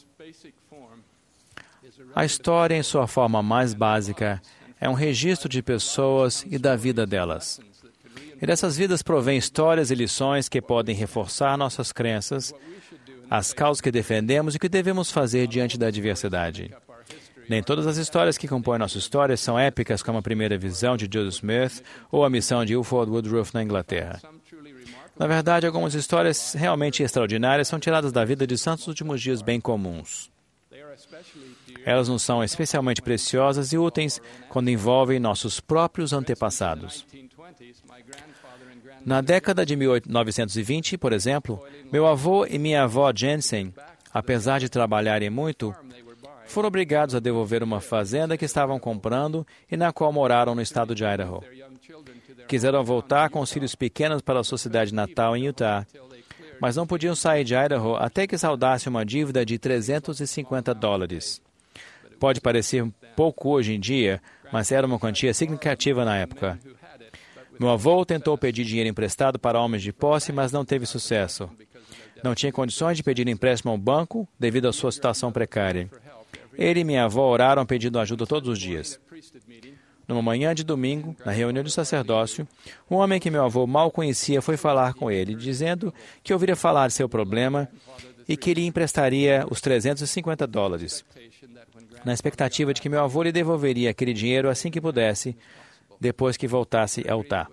Speaker 3: A história, em sua forma mais básica, é um registro de pessoas e da vida delas. E dessas vidas provém histórias e lições que podem reforçar nossas crenças, as causas que defendemos e o que devemos fazer diante da adversidade. Nem todas as histórias que compõem nossa história são épicas como a primeira visão de Joseph Smith ou a missão de Ilford Woodruff na Inglaterra. Na verdade, algumas histórias realmente extraordinárias são tiradas da vida de santos dos últimos dias bem comuns. Elas nos são especialmente preciosas e úteis quando envolvem nossos próprios antepassados. Na década de 1920, por exemplo, meu avô e minha avó Jensen, apesar de trabalharem muito, foram obrigados a devolver uma fazenda que estavam comprando e na qual moraram no estado de Idaho. Quiseram voltar com os filhos pequenos para a sua cidade natal em Utah, mas não podiam sair de Idaho até que saldassem uma dívida de $350. Pode parecer pouco hoje em dia, mas era uma quantia significativa na época. Meu avô tentou pedir dinheiro emprestado para homens de posse, mas não teve sucesso. Não tinha condições de pedir empréstimo ao banco devido à sua situação precária. Ele e minha avó oraram pedindo ajuda todos os dias. Numa manhã de domingo, na reunião de sacerdócio, um homem que meu avô mal conhecia foi falar com ele, dizendo que ouviria falar de seu problema e que lhe emprestaria os $350, na expectativa de que meu avô lhe devolveria aquele dinheiro assim que pudesse, depois que voltasse a Utah.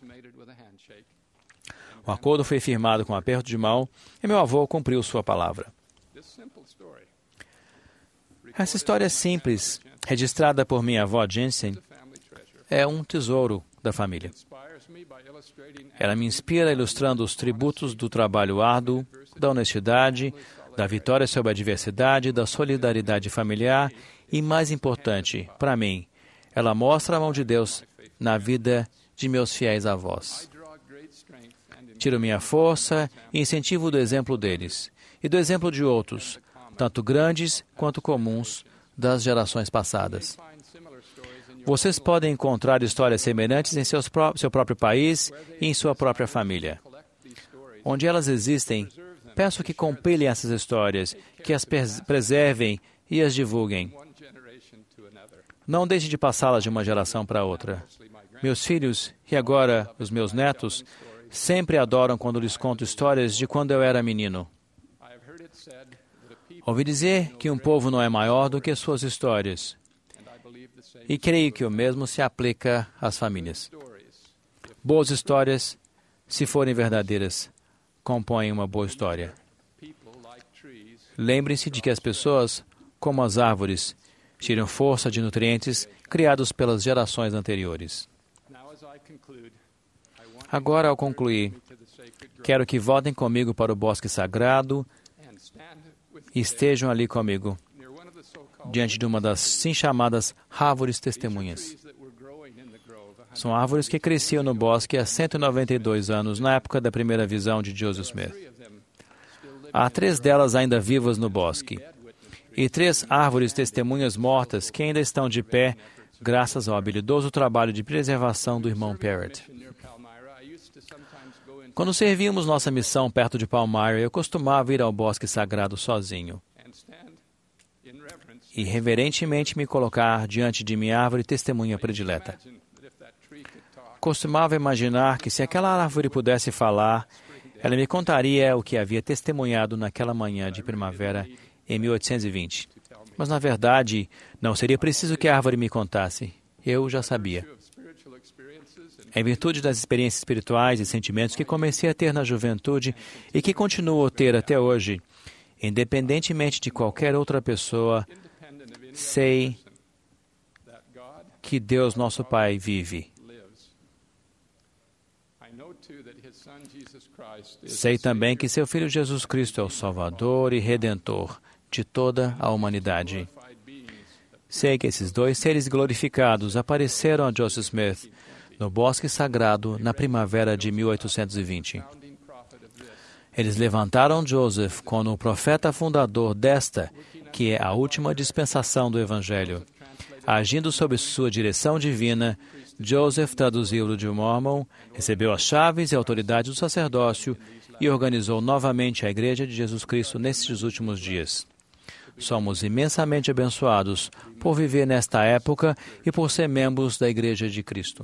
Speaker 3: O acordo foi firmado com um aperto de mão e meu avô cumpriu sua palavra. Essa história simples, registrada por minha avó Jensen, é um tesouro da família. Ela me inspira ilustrando os tributos do trabalho árduo, da honestidade, da vitória sobre a adversidade, da solidariedade familiar e, mais importante, para mim, ela mostra a mão de Deus na vida de meus fiéis avós. Tiro minha força e incentivo do exemplo deles e do exemplo de outros, tanto grandes quanto comuns, das gerações passadas. Vocês podem encontrar histórias semelhantes em seu próprio país e em sua própria família. Onde elas existem, peço que compilem essas histórias, que as preservem e as divulguem. Não deixe de passá-las de uma geração para outra. Meus filhos, e agora os meus netos, sempre adoram quando lhes conto histórias de quando eu era menino. Ouvi dizer que um povo não é maior do que suas histórias. E creio que o mesmo se aplica às famílias. Boas histórias, se forem verdadeiras, compõem uma boa história. Lembrem-se de que as pessoas, como as árvores, tiram força de nutrientes criados pelas gerações anteriores. Agora, ao concluir, quero que voltem comigo para o bosque sagrado e estejam ali comigo, diante de uma das sim chamadas árvores testemunhas. São árvores que cresciam no bosque há 192 anos, na época da primeira visão de Joseph Smith. Há 3 delas ainda vivas no bosque, e 3 árvores testemunhas mortas que ainda estão de pé, graças ao habilidoso trabalho de preservação do irmão Parrott. Quando servíamos nossa missão perto de Palmyra, eu costumava ir ao bosque sagrado sozinho e reverentemente me colocar diante de minha árvore testemunha predileta. Costumava imaginar que se aquela árvore pudesse falar, ela me contaria o que havia testemunhado naquela manhã de primavera em 1820. Mas, na verdade, não seria preciso que a árvore me contasse. Eu já sabia. Em virtude das experiências espirituais e sentimentos que comecei a ter na juventude e que continuo a ter até hoje, independentemente de qualquer outra pessoa, sei que Deus, nosso Pai, vive. Sei também que seu Filho Jesus Cristo é o Salvador e Redentor de toda a humanidade. Sei que esses dois seres glorificados apareceram a Joseph Smith no Bosque Sagrado na primavera de 1820. Eles levantaram Joseph como o profeta fundador desta, que é a última dispensação do Evangelho. Agindo sob sua direção divina, Joseph traduziu o livro de Mormon, recebeu as chaves e a autoridade do sacerdócio e organizou novamente a Igreja de Jesus Cristo nesses últimos dias. Somos imensamente abençoados por viver nesta época e por ser membros da Igreja de Cristo.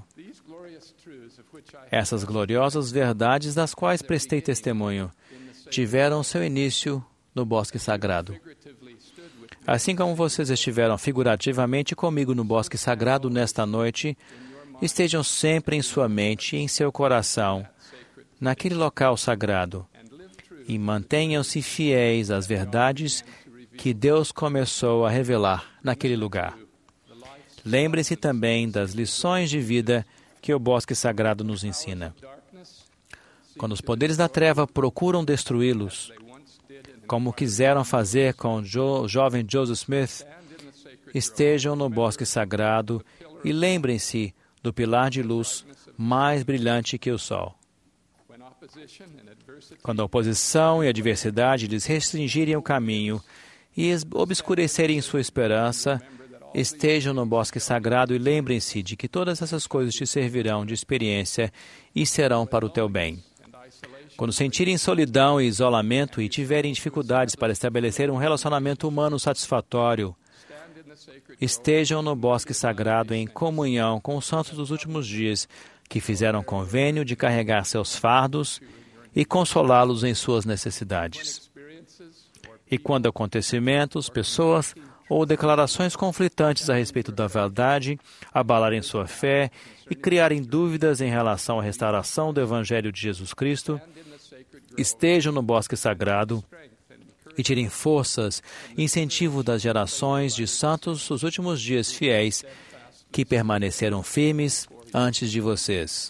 Speaker 3: Essas gloriosas verdades das quais prestei testemunho tiveram seu início no Bosque Sagrado. Assim como vocês estiveram figurativamente comigo no Bosque Sagrado nesta noite, estejam sempre em sua mente e em seu coração, naquele local sagrado, e mantenham-se fiéis às verdades que Deus começou a revelar naquele lugar. Lembrem-se também das lições de vida que o Bosque Sagrado nos ensina. Quando os poderes da treva procuram destruí-los, como quiseram fazer com o jovem Joseph Smith, estejam no Bosque Sagrado e lembrem-se do pilar de luz mais brilhante que o sol. Quando a oposição e a adversidade lhes restringirem o caminho e obscurecerem sua esperança, estejam no Bosque Sagrado e lembrem-se de que todas essas coisas te servirão de experiência e serão para o teu bem. Quando sentirem solidão e isolamento e tiverem dificuldades para estabelecer um relacionamento humano satisfatório, estejam no Bosque Sagrado em comunhão com os santos dos últimos dias que fizeram convênio de carregar seus fardos e consolá-los em suas necessidades. E quando acontecimentos, pessoas ou declarações conflitantes a respeito da verdade abalarem sua fé e criarem dúvidas em relação à restauração do Evangelho de Jesus Cristo, estejam no Bosque Sagrado e tirem forças e incentivo das gerações de santos dos últimos dias fiéis que permaneceram firmes antes de vocês.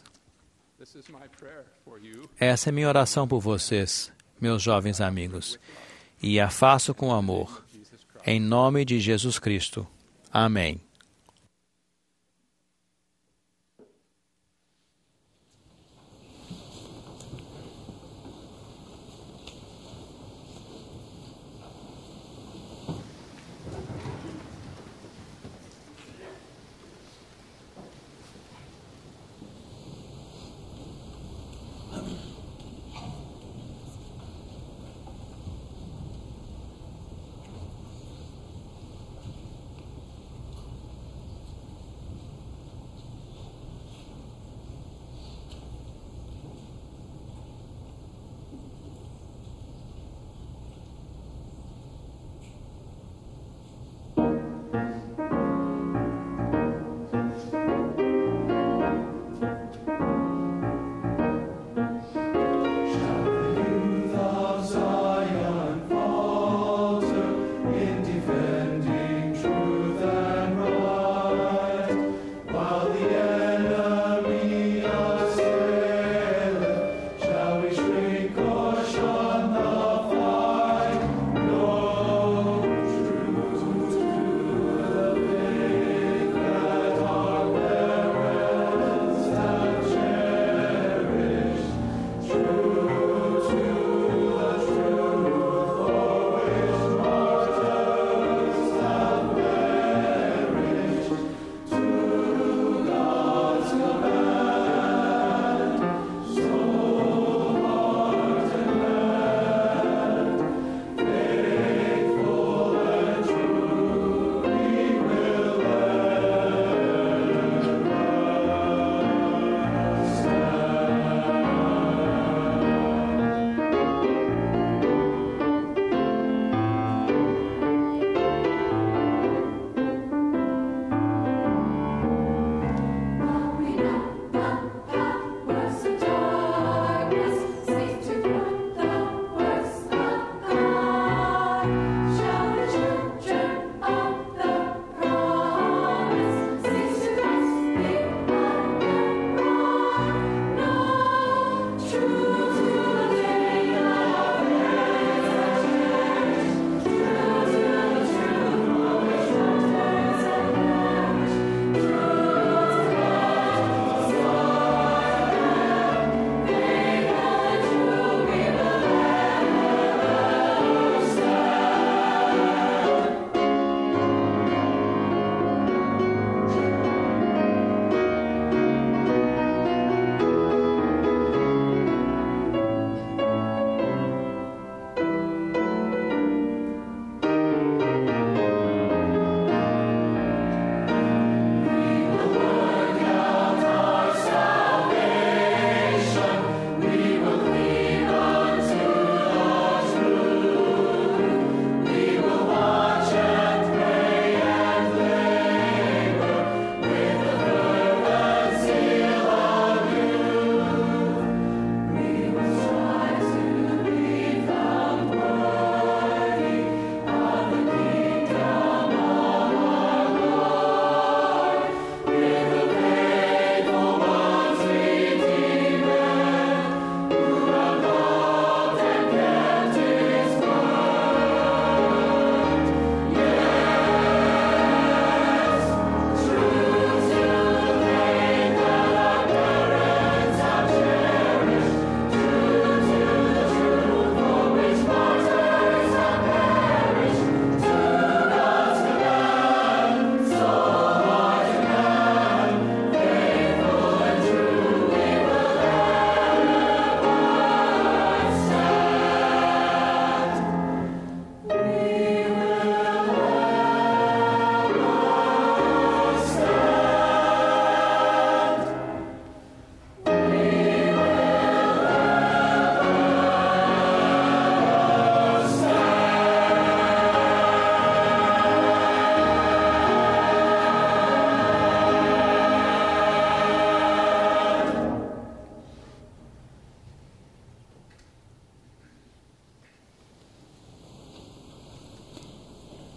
Speaker 3: Essa é minha oração por vocês, meus jovens amigos, e a faço com amor. Em nome de Jesus Cristo. Amém.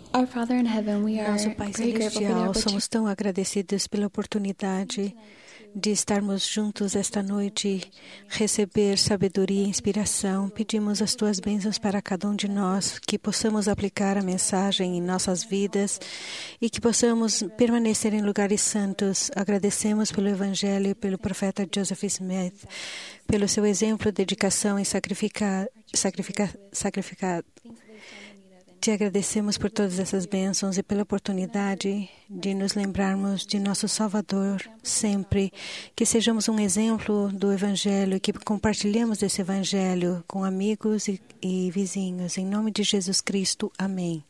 Speaker 5: Our Father in heaven, we are
Speaker 6: Nosso Pai
Speaker 5: very grateful for the
Speaker 6: Celestial,
Speaker 5: opportunity.
Speaker 6: somos tão agradecidos pela oportunidade de estarmos juntos esta noite, receber sabedoria e inspiração. Pedimos as Tuas bênçãos para cada um de nós, que possamos aplicar a mensagem em nossas vidas e que possamos permanecer em lugares santos. Agradecemos pelo Evangelho e pelo profeta Joseph Smith, pelo seu exemplo, dedicação e sacrificar. Te agradecemos por todas essas bênçãos e pela oportunidade de nos lembrarmos de nosso Salvador sempre, que sejamos um exemplo do Evangelho e que compartilhemos desse Evangelho com amigos e vizinhos. Em nome de Jesus Cristo, amém.